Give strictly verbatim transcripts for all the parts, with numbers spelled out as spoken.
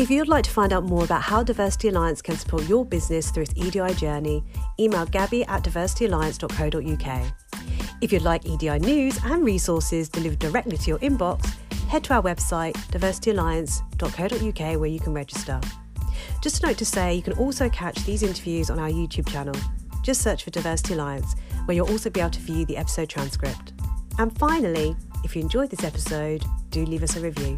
If you'd like to find out more about how Diversity Alliance can support your business through its E D I journey, email gabby at diversity alliance dot co dot uk. If you'd like E D I news and resources delivered directly to your inbox, head to our website diversity alliance dot co dot uk where you can register. Just a note to say, you can also catch these interviews on our YouTube channel. Just search for Diversity Alliance, where you'll also be able to view the episode transcript. And finally, if you enjoyed this episode, do leave us a review.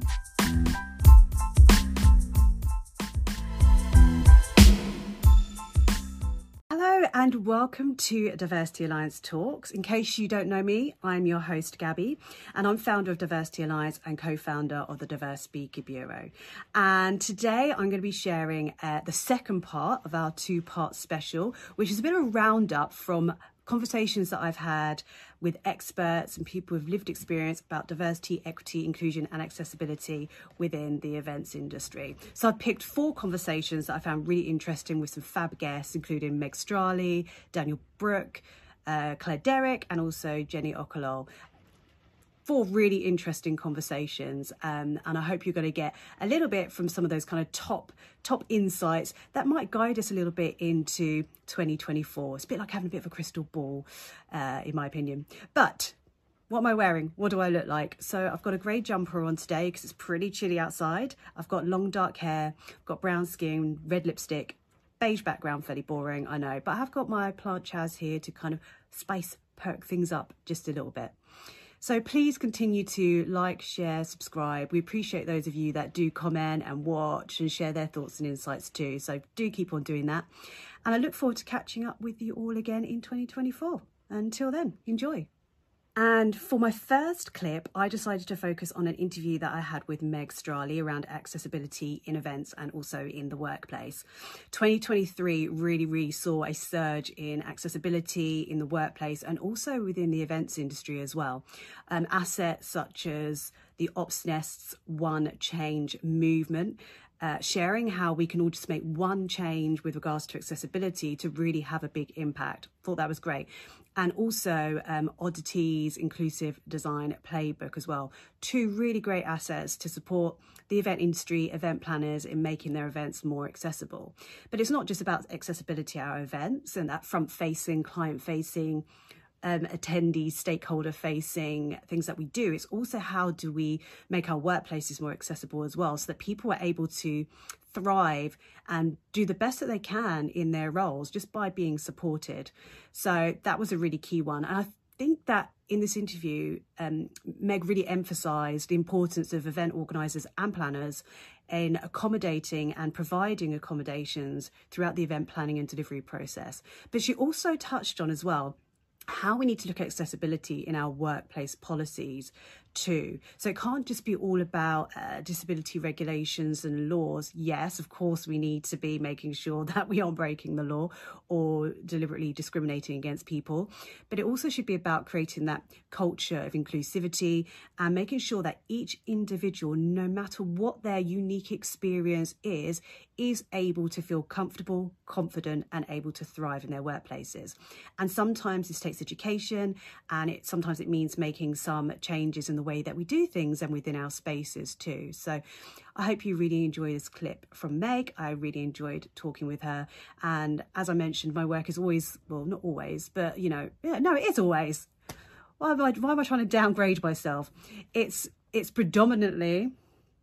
Hello and welcome to Diversity Alliance Talks. In case you don't know me, I'm your host Gabby, and I'm founder of Diversity Alliance and co-founder of the Diverse Speaker Bureau. And today I'm going to be sharing uh, the second part of our two-part special, which is a bit of a roundup from conversations that I've had with experts and people with lived experience about diversity, equity, inclusion and accessibility within the events industry. So I've picked four conversations that I found really interesting with some fab guests, including Meg Straley, Daniel Brooke, uh, Claire Derrick, and also Jenny Okolol. Four really interesting conversations, um, and I hope you're going to get a little bit from some of those kind of top top insights that might guide us a little bit into twenty twenty-four. It's a bit like having a bit of a crystal ball, uh, in my opinion. But what am I wearing? What do I look like? So I've got a grey jumper on today because it's pretty chilly outside. I've got long dark hair, I've got brown skin, red lipstick, beige background, fairly boring, I know. But I have got my plant chaz here to kind of spice, perk things up just a little bit. So please continue to like, share, subscribe. We appreciate those of you that do comment and watch and share their thoughts and insights too. So do keep on doing that. And I look forward to catching up with you all again in twenty twenty-four. Until then, enjoy. And for my first clip, I decided to focus on an interview that I had with Meg Straley around accessibility in events and also in the workplace. twenty twenty-three really, really saw a surge in accessibility in the workplace and also within the events industry as well. Um, assets such as the OpsNest's One Change movement, Uh, sharing how we can all just make one change with regards to accessibility to really have a big impact. Thought that was great. And also um, Oddity's Inclusive Design Playbook as well. Two really great assets to support the event industry, event planners in making their events more accessible. But it's not just about accessibility at our events and that front-facing, client-facing, Um, attendee, stakeholder facing things that we do. It's also how do we make our workplaces more accessible as well, so that people are able to thrive and do the best that they can in their roles just by being supported. So that was a really key one. And I think that in this interview, um, Meg really emphasised the importance of event organisers and planners in accommodating and providing accommodations throughout the event planning and delivery process. But she also touched on as well how we need to look at accessibility in our workplace policies too. So it can't just be all about uh, disability regulations and laws. Yes, of course, we need to be making sure that we aren't breaking the law or deliberately discriminating against people. But it also should be about creating that culture of inclusivity and making sure that each individual, no matter what their unique experience is, is able to feel comfortable, confident, and able to thrive in their workplaces. And sometimes this takes education, and it sometimes it means making some changes in the way that we do things and within our spaces too. So I hope you really enjoy this clip from Meg. I really enjoyed talking with her. And as I mentioned, my work is always, well, not always, but you know, yeah, no, it is always. Why am I, why am I trying to downgrade myself? It's, it's predominantly,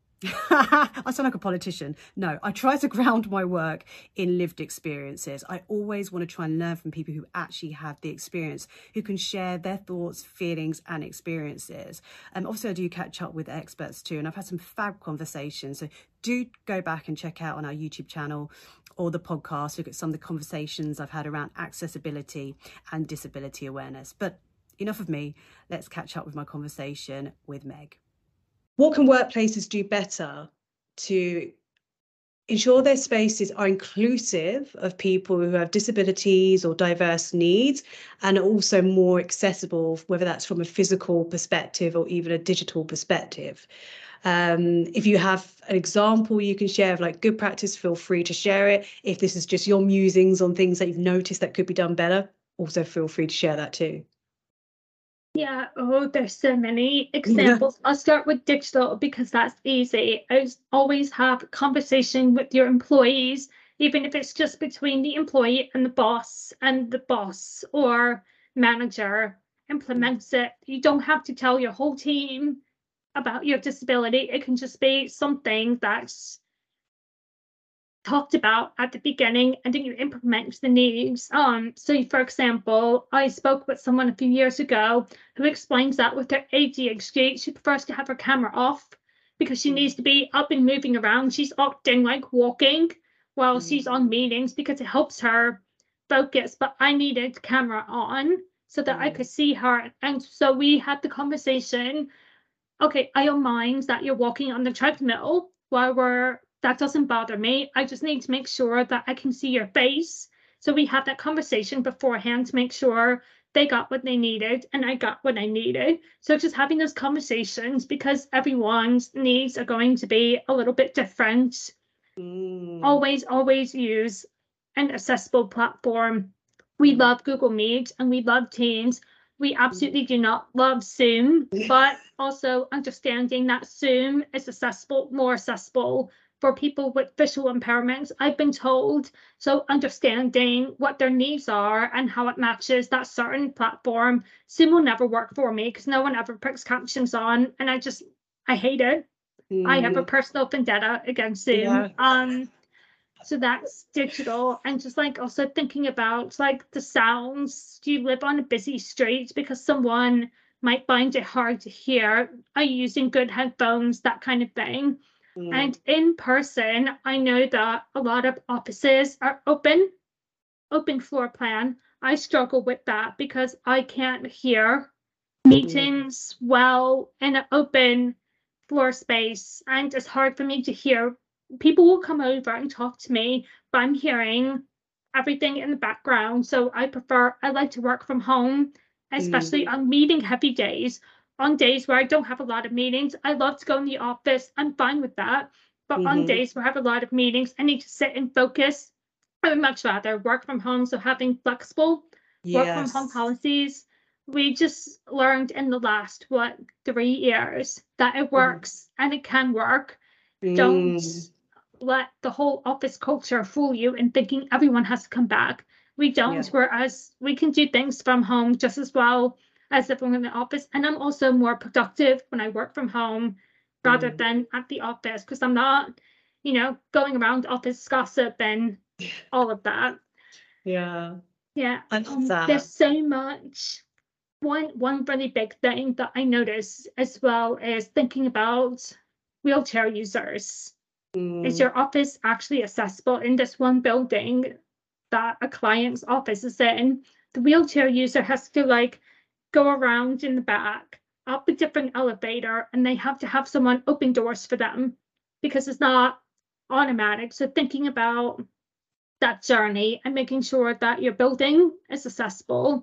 I sound like a politician. No, I try to ground my work in lived experiences. I always want to try and learn from people who actually have the experience, who can share their thoughts, feelings and experiences. Um, obviously, I do catch up with experts too, and I've had some fab conversations. So do go back and check out on our YouTube channel or the podcast, look at some of the conversations I've had around accessibility and disability awareness. But enough of me. Let's catch up with my conversation with Meg. What can workplaces do better to ensure their spaces are inclusive of people who have disabilities or diverse needs, and also more accessible, whether that's from a physical perspective or even a digital perspective? Um, if you have an example you can share of like good practice, feel free to share it. If this is just your musings on things that you've noticed that could be done better, also feel free to share that too. Yeah, oh, there's so many examples. I'll start with digital because that's easy. I s- always have a conversation with your employees, even if it's just between the employee and the boss, and the boss or manager implements it. You don't have to tell your whole team about your disability. It can just be something that's talked about at the beginning and then you implement the needs. Um, so for example, I spoke with someone a few years ago who explains that with her A D H D, she prefers to have her camera off because she needs to be up and moving around. She's often like walking while she's on meetings because it helps her focus. But I needed the camera on so that I could see her. And so we had the conversation. Okay, I don't mind that you're walking on the treadmill while we're, that doesn't bother me. I just need to make sure that I can see your face. So we had that conversation beforehand to make sure they got what they needed and I got what I needed. So just having those conversations because everyone's needs are going to be a little bit different. Mm. Always, always use an accessible platform. We love Google Meet and we love Teams. We absolutely do not love Zoom, but also understanding that Zoom is accessible, more accessible for people with visual impairments, I've been told. So understanding what their needs are and how it matches that certain platform. Zoom will never work for me because no one ever puts captions on, and I just I hate it. I have a Mm. personal vendetta against Zoom. Yeah. Um, so that's digital. And just like also thinking about like the sounds. Do you live on a busy street? Because someone might find it hard to hear. Are you using good headphones? That kind of thing. Mm. And in person, I know that a lot of offices are open, open floor plan. I struggle with that because I can't hear Mm. meetings well in an open floor space. And it's hard for me to hear. People will come over and talk to me, but I'm hearing everything in the background. So I prefer, I like to work from home, Mm. especially on meeting heavy days. On days where I don't have a lot of meetings, I love to go in the office. I'm fine with that. But on Mm-hmm. days where I have a lot of meetings, I need to sit and focus. I would much rather work from home. So having flexible work from home Yes. policies, we just learned in the last, what, three years that it Mhm. works and it can work. Don't Mm. let the whole office culture fool you in thinking everyone has to come back. We don't, Yeah. whereas we can do things from home just as well as everyone in the office. And I'm also more productive when I work from home rather Mm. than at the office because I'm not, you know, going around office gossip and all of that. Yeah. Yeah, I love um, there's that. so much. One one really big thing that I notice as well is thinking about wheelchair users. Is Mm. your office actually accessible in this one building that a client's office is in? The wheelchair user has to like go around in the back, up a different elevator, and they have to have someone open doors for them because it's not automatic. So thinking about that journey and making sure that your building is accessible.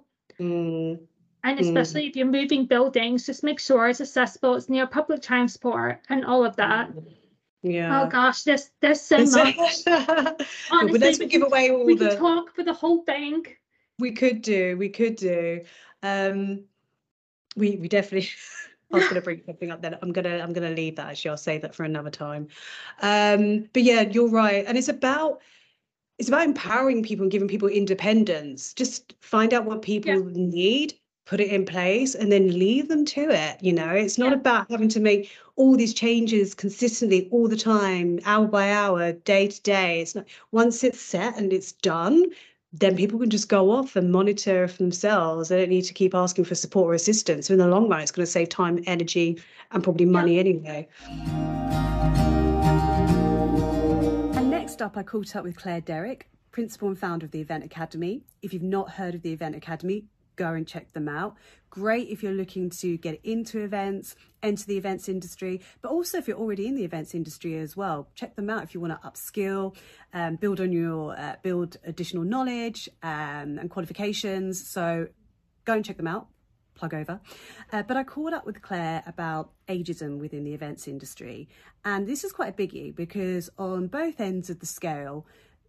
Mm. And Mm. especially if you're moving buildings, just make sure it's accessible, it's near public transport and all of that. Oh Yeah. gosh, there's there's so It's- much. Well, but Honestly, let's we not give can away all we can the talk for the whole thing. we could do. We could do. Um, we we definitely. I was going to bring something up then. I'm gonna I'm gonna leave that actually. I'll save that for another time. Um, but yeah, you're right, and it's about it's about empowering people and giving people independence. Just find out what Yeah, people need, put it in place, and then leave them to it. You know, it's not yeah, about having to make all these changes consistently all the time, hour by hour, day to day. It's not once it's set and it's done, then people can just go off and monitor for themselves. They don't need to keep asking for support or assistance. So in the long run, it's going to save time, energy, and probably yeah. money anyway. And next up, I caught up with Claire Derrick, principal and founder of the Event Academy. If you've not heard of the Event Academy, go and check them out. Great if you're looking to get into events, enter the events industry, but also if you're already in the events industry as well. Check them out if you want to upskill, um, build on your, uh, build additional knowledge um, and qualifications. So go and check them out. Plug over. Uh, but I caught up with Claire about ageism within the events industry. And this is quite a biggie because on both ends of the scale,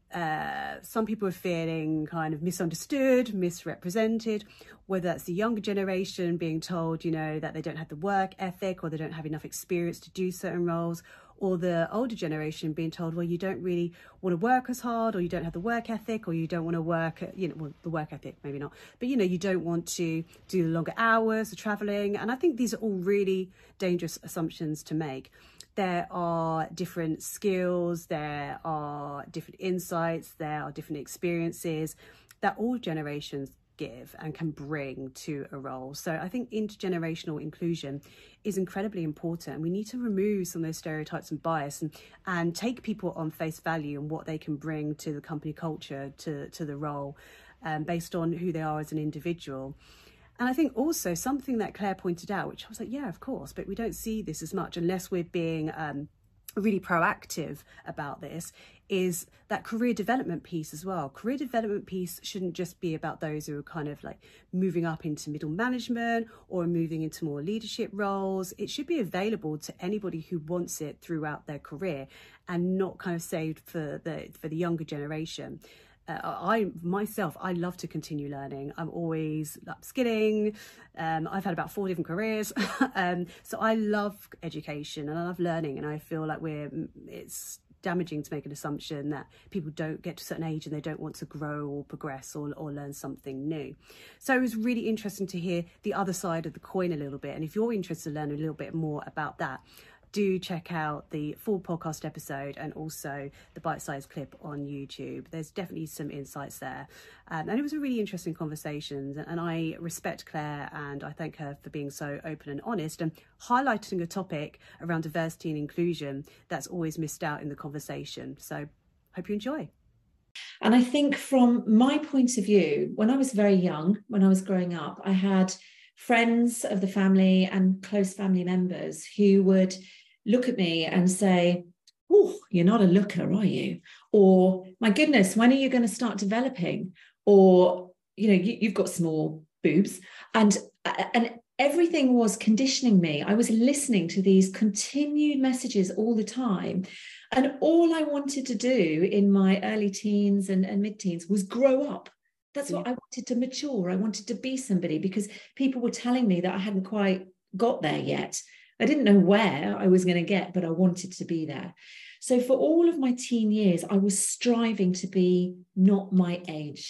uh, some people are feeling kind of misunderstood, misrepresented, whether that's the younger generation being told, you know, that they don't have the work ethic or they don't have enough experience to do certain roles, or the older generation being told, well, you don't really want to work as hard, or you don't have the work ethic, or you don't want to work, you know, well, the work ethic, maybe not, but, you know, you don't want to do the longer hours, the traveling. And I think these are all really dangerous assumptions to make. There are different skills, there are different insights, there are different experiences that all generations give and can bring to a role. So I think intergenerational inclusion is incredibly important. We need to remove some of those stereotypes and bias and, and take people on face value and what they can bring to the company culture, to, to the role, um, based on who they are as an individual. And I think also something that Claire pointed out, which I was like, yeah, of course, but we don't see this as much unless we're being um, really proactive about this, is that career development piece as well. Career development piece shouldn't just be about those who are kind of like moving up into middle management or moving into more leadership roles. It should be available to anybody who wants it throughout their career, and not kind of saved for the for the younger generation. Uh, I myself, I love to continue learning. I'm always upskilling. Um, I've had about four different careers. um, so I love education and I love learning. And I feel like we're, it's damaging to make an assumption that people don't get to a certain age and they don't want to grow or progress or, or learn something new. So it was really interesting to hear the other side of the coin a little bit. And if you're interested in learning a little bit more about that, do check out the full podcast episode and also the bite-sized clip on YouTube. There's definitely some insights there. Um, and it was a really interesting conversation. And I respect Claire and I thank her for being so open and honest and highlighting a topic around diversity and inclusion that's always missed out in the conversation. So hope you enjoy. And I think from my point of view, when I was very young, when I was growing up, I had friends of the family and close family members who would look at me and say, oh, you're not a looker, are you? Or, my goodness, when are you going to start developing? Or, you know, you, you've got small boobs. And, and everything was conditioning me. I was listening to these continued messages all the time. And all I wanted to do in my early teens and, and mid-teens was grow up. That's what I wanted, to mature. I wanted to be somebody, because people were telling me that I hadn't quite got there yet. I didn't know where I was going to get, but I wanted to be there. So for all of my teen years, I was striving to be not my age.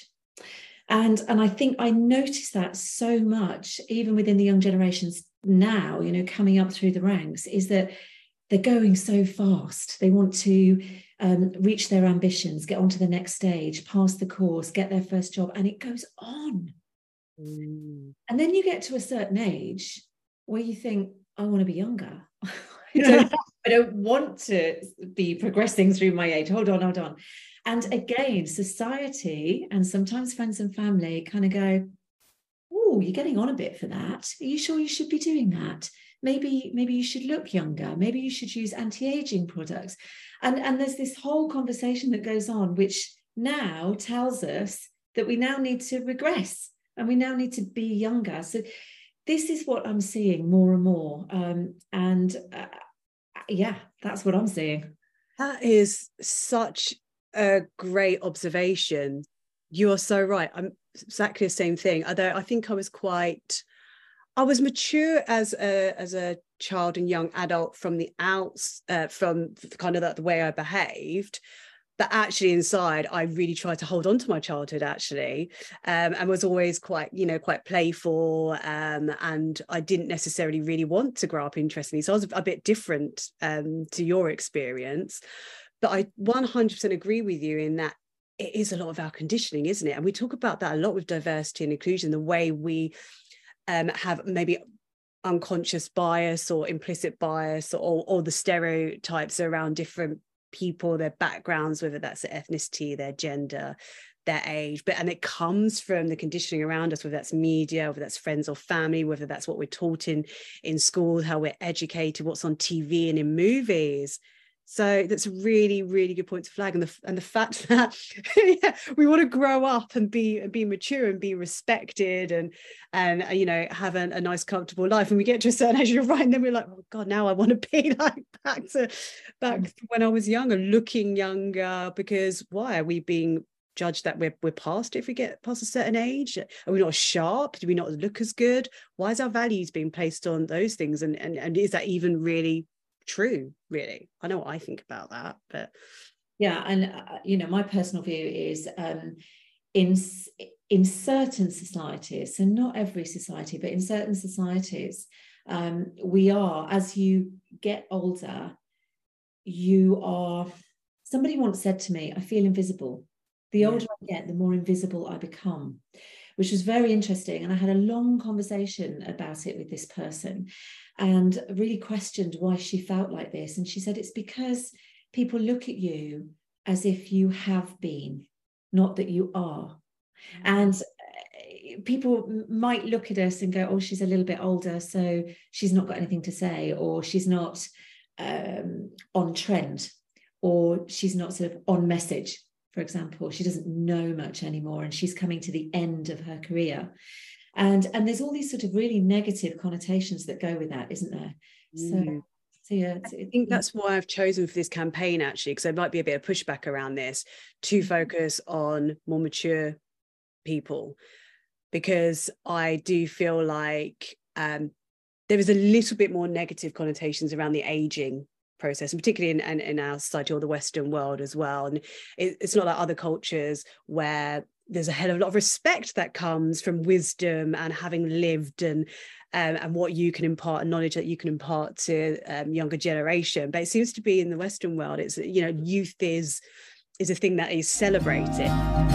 And, and I think I noticed that so much, even within the young generations now, you know, coming up through the ranks, is that they're going so fast. They want to um, reach their ambitions, get onto the next stage, pass the course, get their first job, and it goes on. Mm. And then you get to a certain age where you think, I want to be younger. I, don't, I don't want to be progressing through my age. Hold on, hold on. And again, society and sometimes friends and family kind of go, oh, you're getting on a bit for that. Are you sure you should be doing that? Maybe, maybe you should look younger. Maybe you should use anti-aging products. And, and there's this whole conversation that goes on, which now tells us that we now need to regress and we now need to be younger. So this is what I'm seeing more and more. Um, and uh, yeah, that's what I'm seeing. That is such a great observation. You are so right. I'm exactly the same thing. Although I think I was quite, I was mature as a as a child and young adult from the outs, uh, from kind of the, the way I behaved. But actually inside, I really tried to hold on to my childhood, actually, um, and was always quite, you know, quite playful. Um, and I didn't necessarily really want to grow up interestingly. So I was a bit different um, to your experience. But I one hundred percent agree with you in that it is a lot of our conditioning, isn't it? And we talk about that a lot with diversity and inclusion, the way we um, have maybe unconscious bias or implicit bias, or, or the stereotypes around different people, their backgrounds, whether that's their ethnicity, their gender, their age, but and it comes from the conditioning around us, whether that's media, whether that's friends or family, whether that's what we're taught in in school, how we're educated, what's on T V and in movies. So that's a really, really good point to flag. And the and the fact that yeah, we want to grow up and be be mature and be respected and and you know have a, a nice, comfortable life. And we get to a certain age, you're right, and then we're like, oh God, now I want to be like back to back to when I was younger, looking younger. Because why are we being judged that we're we're past it if we get past a certain age? Are we not sharp? Do we not look as good? Why is our values being placed on those things? And and, and is that even really true? Really, I know what I think about that, but yeah. And uh, you know, my personal view is um in in certain societies, so not every society, but in certain societies, um we are, as you get older, you are, somebody once said to me, I feel invisible. The older yeah. I get, the more invisible I become, which was very interesting. And I had a long conversation about it with this person and really questioned why she felt like this. And she said, it's because people look at you as if you have been, not that you are. Mm-hmm. And people might look at us and go, oh, she's a little bit older, so she's not got anything to say, or she's not um, on trend, or she's not sort of on message. For example, she doesn't know much anymore and she's coming to the end of her career. And, and there's all these sort of really negative connotations that go with that, isn't there? So, mm. so yeah. I think that's why I've chosen for this campaign, actually, because there might be a bit of pushback around this, to focus on more mature people, because I do feel like um, there is a little bit more negative connotations around the aging process, and particularly in, in, in our society or the Western world as well. And it, it's not like other cultures where there's a hell of a lot of respect that comes from wisdom and having lived and um, and what you can impart and knowledge that you can impart to um, younger generation. But it seems to be in the Western world, it's, you know, youth is is a thing that is celebrated.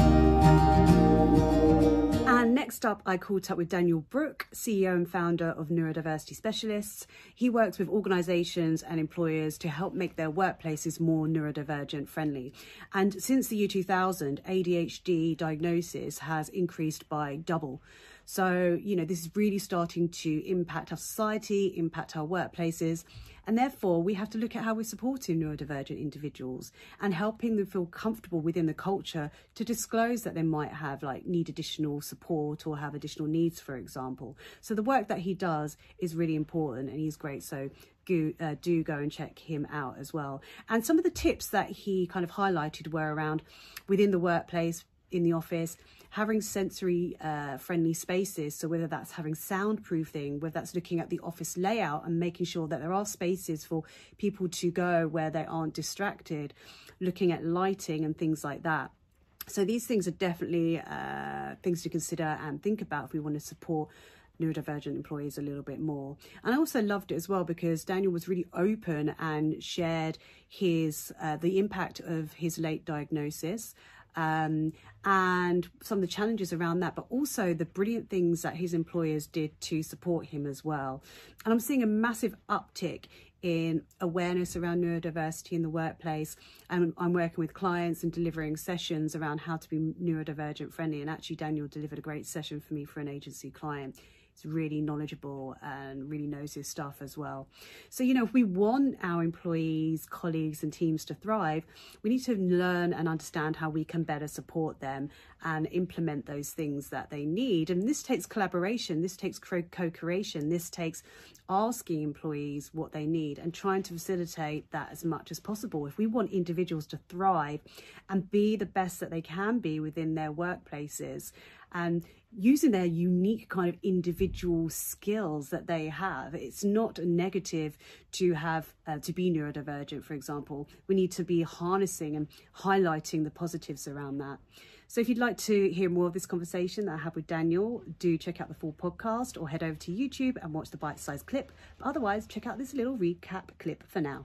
Next up, I caught up with Daniel Brook, C E O and founder of Neurodiversity Specialists. He works with organisations and employers to help make their workplaces more neurodivergent friendly. And since the year two thousand, A D H D diagnosis has increased by double. So, you know, this is really starting to impact our society, impact our workplaces. And therefore, we have to look at how we're supporting neurodivergent individuals and helping them feel comfortable within the culture to disclose that they might have, like, need additional support or have additional needs, for example. So the work that he does is really important and he's great. So do, uh, do go and check him out as well. And some of the tips that he kind of highlighted were around within the workplace, in the office, having sensory uh, friendly spaces. So whether that's having soundproofing, whether that's looking at the office layout and making sure that there are spaces for people to go where they aren't distracted, looking at lighting and things like that. So these things are definitely uh, things to consider and think about if we want to support neurodivergent employees a little bit more. And I also loved it as well because Daniel was really open and shared his uh, the impact of his late diagnosis, Um, and some of the challenges around that, but also the brilliant things that his employers did to support him as well. And I'm seeing a massive uptick in awareness around neurodiversity in the workplace. And I'm working with clients and delivering sessions around how to be neurodivergent friendly. And actually, Daniel delivered a great session for me for an agency client. He's really knowledgeable and really knows his stuff as well. So, you know, if we want our employees, colleagues and teams to thrive, we need to learn and understand how we can better support them and implement those things that they need. And this takes collaboration, this takes co-creation, this takes asking employees what they need and trying to facilitate that as much as possible. If we want individuals to thrive and be the best that they can be within their workplaces, and using their unique kind of individual skills that they have. It's not a negative to have uh, to be neurodivergent, for example. We need to be harnessing and highlighting the positives around that. So if you'd like to hear more of this conversation that I had with Daniel, do check out the full podcast or head over to YouTube and watch the bite-sized clip. But otherwise, check out this little recap clip for now.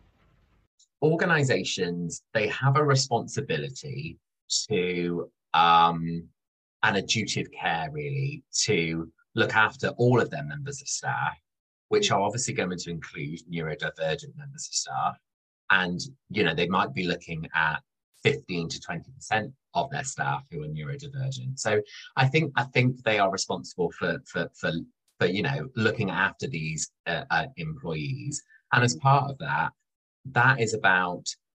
Organisations, they have a responsibility to um, and a duty of care, really, to look after all of their members of staff, which are obviously going to include neurodivergent members of staff. And, you know, they might be looking at fifteen to twenty percent of their staff who are neurodivergent. So I think I think they are responsible for, for, for, for you know, looking after these uh, uh, employees. And as part of that, that is about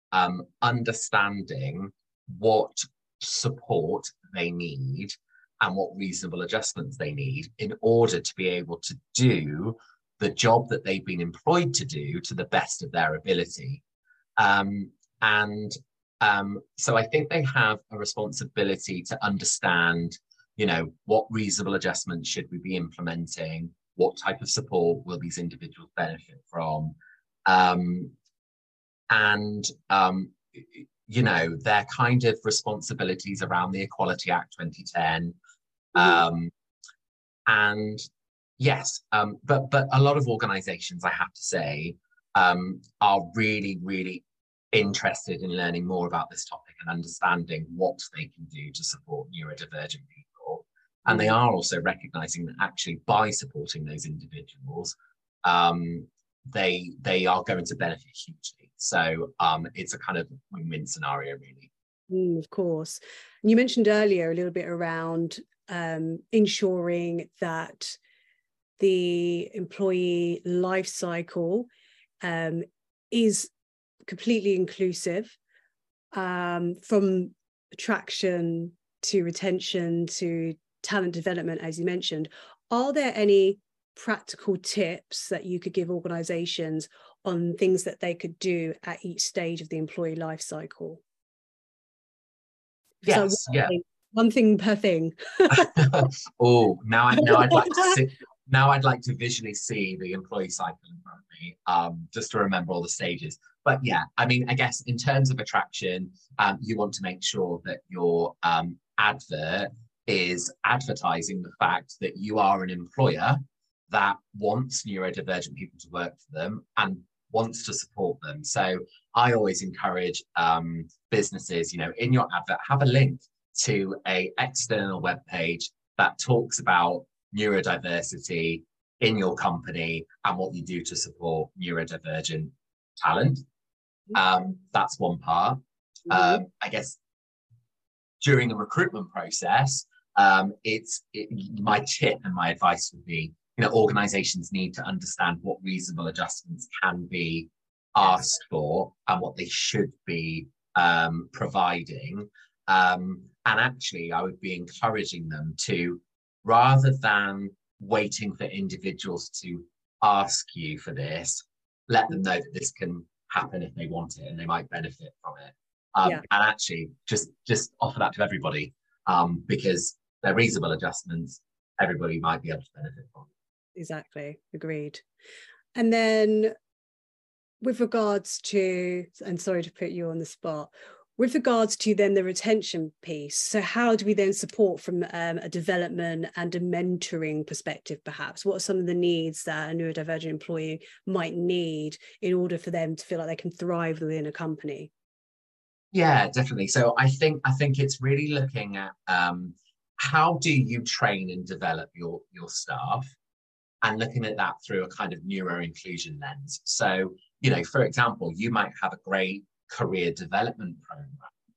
um, understanding what support they need and what reasonable adjustments they need in order to be able to do the job that they've been employed to do to the best of their ability. Um, and um, so I think they have a responsibility to understand, you know, what reasonable adjustments should we be implementing? What type of support will these individuals benefit from? Um, and, um, you know, their kind of responsibilities around the Equality Act twenty ten. Mm-hmm. Um, and yes, um, but, but a lot of organizations, I have to say, um, are really, really interested in learning more about this topic and understanding what they can do to support neurodivergent people. And they are also recognizing that actually by supporting those individuals, um, they they are going to benefit hugely. So um, it's a kind of win-win scenario, really. Mm, of course. And you mentioned earlier a little bit around um, ensuring that the employee life cycle um, is completely inclusive, um, from attraction to retention to talent development, as you mentioned. Are there any practical tips that you could give organizations on things that they could do at each stage of the employee life cycle? Yes, so one yeah. Thing, one thing per thing. Oh, now I now I'd like to see, now I'd like to visually see the employee cycle in front of me, um, just to remember all the stages. But yeah, I mean, I guess in terms of attraction, um, you want to make sure that your um, advert is advertising the fact that you are an employer that wants neurodivergent people to work for them and wants to support them. So I always encourage um, businesses, you know, in your advert, have a link to a external web page that talks about neurodiversity in your company and what you do to support neurodivergent talent. Um, that's one part. Um, I guess during the recruitment process, um, it's it, my tip and my advice would be, you know, organizations need to understand what reasonable adjustments can be asked for and what they should be um, providing. Um, and actually, I would be encouraging them to, rather than waiting for individuals to ask you for this, let them know that this can happen if they want it and they might benefit from it. Um, yeah. And actually, just, just offer that to everybody, um, because they're reasonable adjustments, everybody might be able to benefit from it. Exactly, agreed. And then with regards to, and sorry to put you on the spot, with regards to then the retention piece, so how do we then support from um, a development and a mentoring perspective, perhaps? What are some of the needs that a neurodivergent employee might need in order for them to feel like they can thrive within a company? Yeah, definitely. So I think I think it's really looking at um, how do you train and develop your, your staff, and looking at that through a kind of neuro inclusion lens. So, you know, for example, you might have a great career development program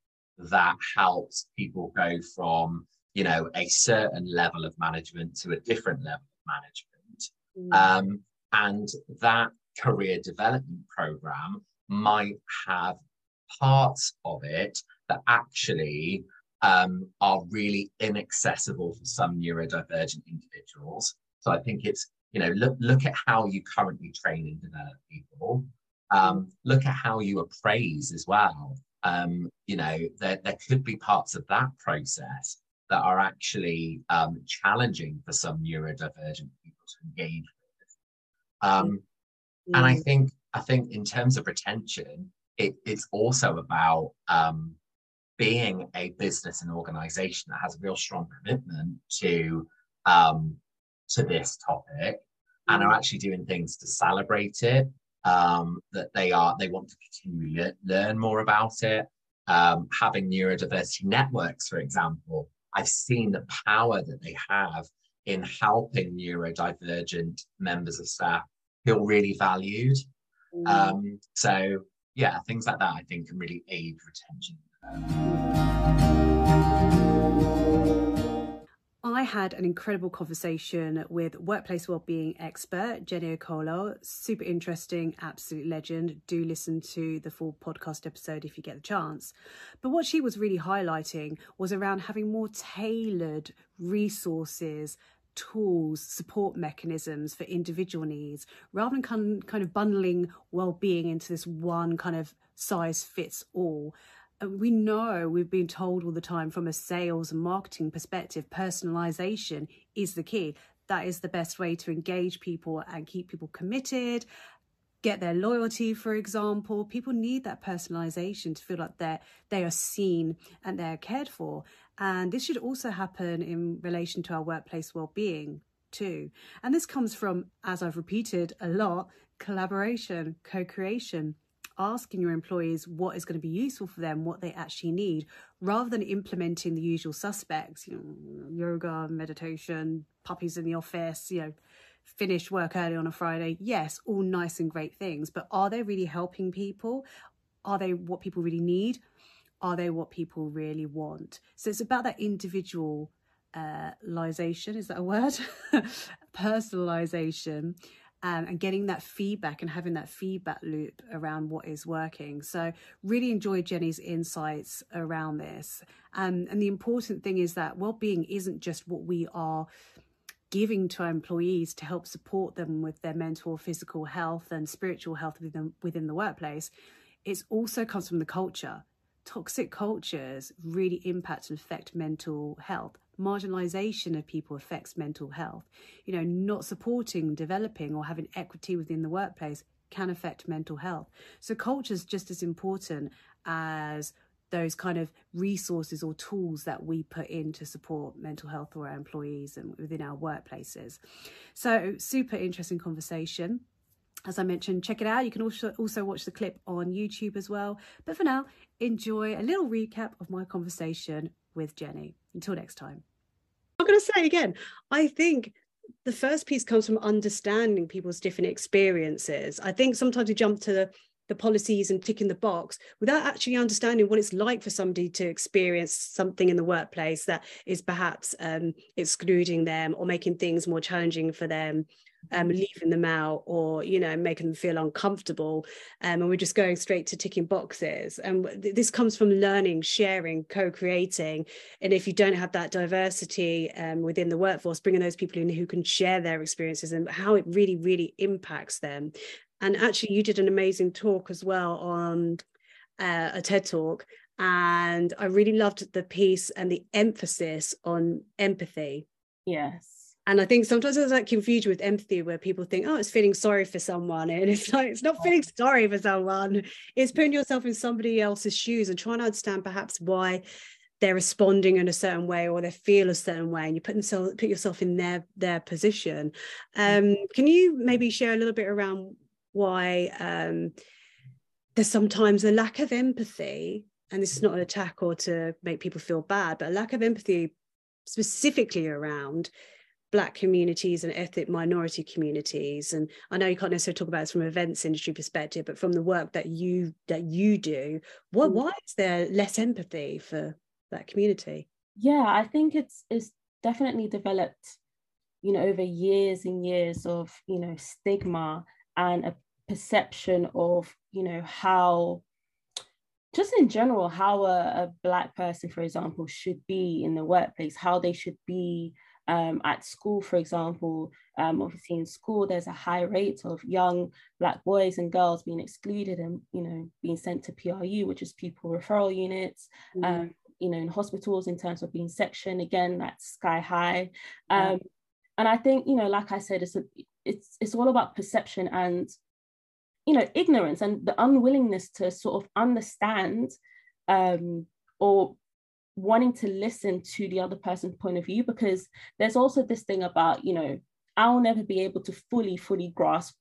that helps people go from, you know, a certain level of management to a different level of management. Mm. Um, and that career development program might have parts of it that actually um, are really inaccessible for some neurodivergent individuals. So I think it's, you know, look, look at how you currently train and develop people. Um, look at how you appraise as well. Um, you know, there, there could be parts of that process that are actually um, challenging for some neurodivergent people to engage with. Um, mm. And I think, I think in terms of retention, it, it's also about um, being a business and organization that has a real strong commitment to um, to this topic, and are actually doing things to celebrate it. Um, that they are, they want to continue to learn more about it. Um, having neurodiversity networks, for example, I've seen the power that they have in helping neurodivergent members of staff feel really valued. Mm. Um, so yeah, things like that I think can really aid retention. I I had an incredible conversation with workplace wellbeing expert Jenny Okolo. Super interesting, absolute legend. Do listen to the full podcast episode if you get the chance. But what she was really highlighting was around having more tailored resources, tools, support mechanisms for individual needs, rather than kind kind of bundling well-being into this one kind of size fits all. And we know, we've been told all the time from a sales and marketing perspective, personalization is the key. That is the best way to engage people and keep people committed, get their loyalty, for example. People need that personalization to feel like they're, they are seen and they're cared for. And this should also happen in relation to our workplace well-being too. And this comes from, as I've repeated a lot, collaboration, co-creation, asking your employees what is going to be useful for them, what they actually need, rather than implementing the usual suspects, you know, yoga, meditation, puppies in the office, you know, finish work early on a Friday. Yes, all nice and great things, but are they really helping people? Are they what people really need? Are they what people really want? So it's about that individualization, uh, is that a word? Personalization, um, and getting that feedback and having that feedback loop around what is working. So really enjoyed Jenny's insights around this. Um, and the important thing is that well-being isn't just what we are giving to our employees to help support them with their mental or physical health and spiritual health within, within the workplace. It also comes from the culture. Toxic cultures really impact and affect mental health. Marginalization of people affects mental health. You know, not supporting, developing or having equity within the workplace can affect mental health. So culture is just as important as those kind of resources or tools that we put in to support mental health for our employees and within our workplaces. So super interesting conversation. As I mentioned, check it out. You can also also watch the clip on YouTube as well. But for now, enjoy a little recap of my conversation with Jenny. Until next time. I'm going to say again, I think the first piece comes from understanding people's different experiences. I think sometimes we jump to the, the policies and ticking the box without actually understanding what it's like for somebody to experience something in the workplace that is perhaps um, excluding them or making things more challenging for them. Um, leaving them out or, you know, making them feel uncomfortable. Um, and we're just going straight to ticking boxes. And th- this comes from learning, sharing, co-creating. And if you don't have that diversity um, within the workforce, bringing those people in who can share their experiences and how it really, really impacts them. And actually, you did an amazing talk as well on uh, a TED Talk. And I really loved the piece and the emphasis on empathy. Yes. And I think sometimes there's that confusion with empathy where people think, oh, it's feeling sorry for someone. And it's like, it's not feeling sorry for someone. It's putting yourself in somebody else's shoes and trying to understand perhaps why they're responding in a certain way or they feel a certain way. And you put themselves, put yourself in their, their position. Um, can you maybe share a little bit around why um, there's sometimes a lack of empathy? And this is not an attack or to make people feel bad, but a lack of empathy specifically around Black communities and ethnic minority communities. And I know you can't necessarily talk about this from an events industry perspective, but from the work that you that you do, what why is there less empathy for that community? Yeah, I think it's it's definitely developed, you know, over years and years of, you know, stigma and a perception of, you know, how just in general, how a, a Black person, for example, should be in the workplace, how they should be Um, at school, for example. Um, obviously in school, there's a high rate of young Black boys and girls being excluded and, you know, being sent to P R U, which is pupil referral units. Mm. Um, you know, in hospitals in terms of being sectioned, again, that's sky high. Um, yeah. And I think, you know, like I said, it's, a, it's, it's all about perception and, you know, ignorance and the unwillingness to sort of understand um, or wanting to listen to the other person's point of view, because there's also this thing about, you know, I'll never be able to fully, fully grasp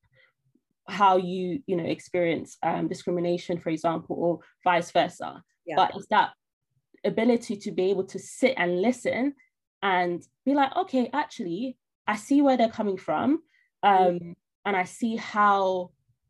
how you, you know, experience um, discrimination, for example, or vice versa. Yeah. But it's that ability to be able to sit and listen and be like, okay, actually, I see where they're coming from. Um, mm-hmm. And I see how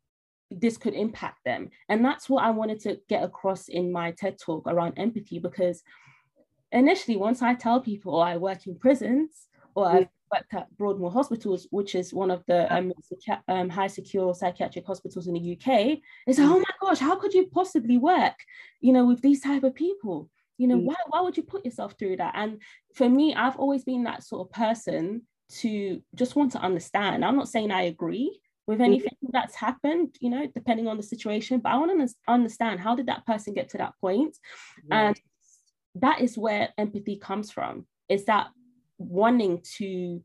this could impact them. And that's what I wanted to get across in my TED Talk around empathy, because initially, once I tell people, oh, I work in prisons, or I've worked at Broadmoor Hospitals, which is one of the um, um, high secure psychiatric hospitals in the U K, it's like, oh my gosh, how could you possibly work, you know, with these type of people? You know, why, why would you put yourself through that? And for me, I've always been that sort of person to just want to understand. I'm not saying I agree with anything that's happened, you know, depending on the situation, but I want to understand, how did that person get to that point? Yeah. And that is where empathy comes from, is that wanting to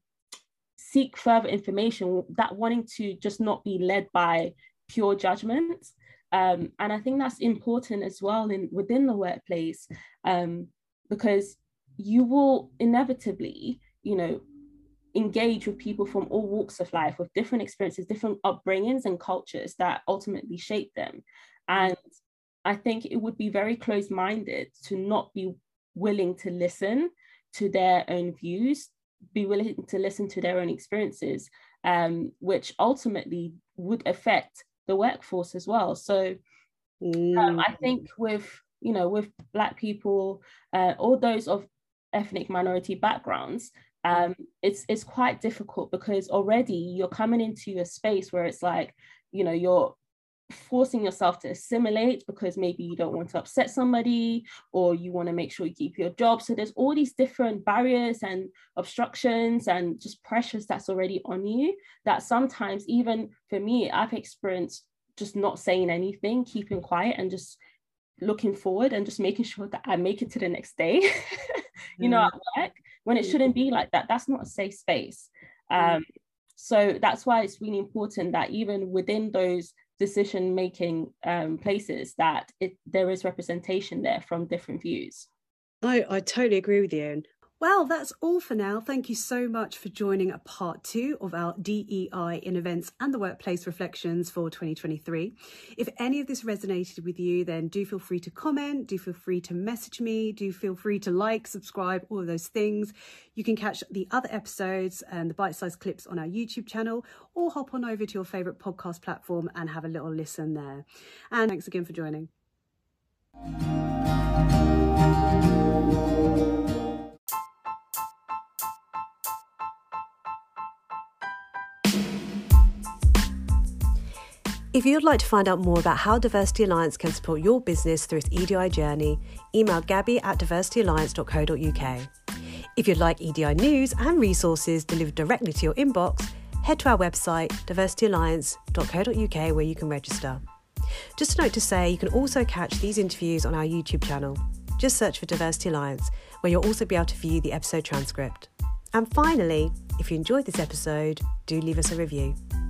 seek further information, that wanting to just not be led by pure judgment. Um, and I think that's important as well in within the workplace, um, because you will inevitably, you know, engage with people from all walks of life, with different experiences, different upbringings and cultures that ultimately shape them. And I think it would be very close-minded to not be willing to listen to their own views, be willing to listen to their own experiences, um, which ultimately would affect the workforce as well. So mm. um, I think with, you know, with Black people, uh, all those of ethnic minority backgrounds, um, it's it's quite difficult, because already you're coming into a space where it's like, you know, you're forcing yourself to assimilate because maybe you don't want to upset somebody, or you want to make sure you keep your job. So there's all these different barriers and obstructions and just pressures that's already on you, that sometimes, even for me, I've experienced just not saying anything, keeping quiet and just looking forward and just making sure that I make it to the next day, you know, at work, when it shouldn't be like that. That's not a safe space. Um, so that's why it's really important that even within those decision-making um, places, that it, there is representation there from different views. I, I totally agree with you. Well, that's all for now. Thank you so much for joining a part two of our D E I in events and the workplace reflections for twenty twenty-three. If any of this resonated with you, then do feel free to comment, do feel free to message me, do feel free to like, subscribe, all of those things. You can catch the other episodes and the bite-sized clips on our YouTube channel, or hop on over to your favourite podcast platform and have a little listen there. And thanks again for joining. If you'd like to find out more about how Diversity Alliance can support your business through its E D I journey, email Gabby at diversity alliance dot co dot uk. If you'd like E D I news and resources delivered directly to your inbox, head to our website diversity alliance dot co dot uk, where you can register. Just a note to say, you can also catch these interviews on our YouTube channel. Just search for Diversity Alliance, where you'll also be able to view the episode transcript. And finally, if you enjoyed this episode, do leave us a review.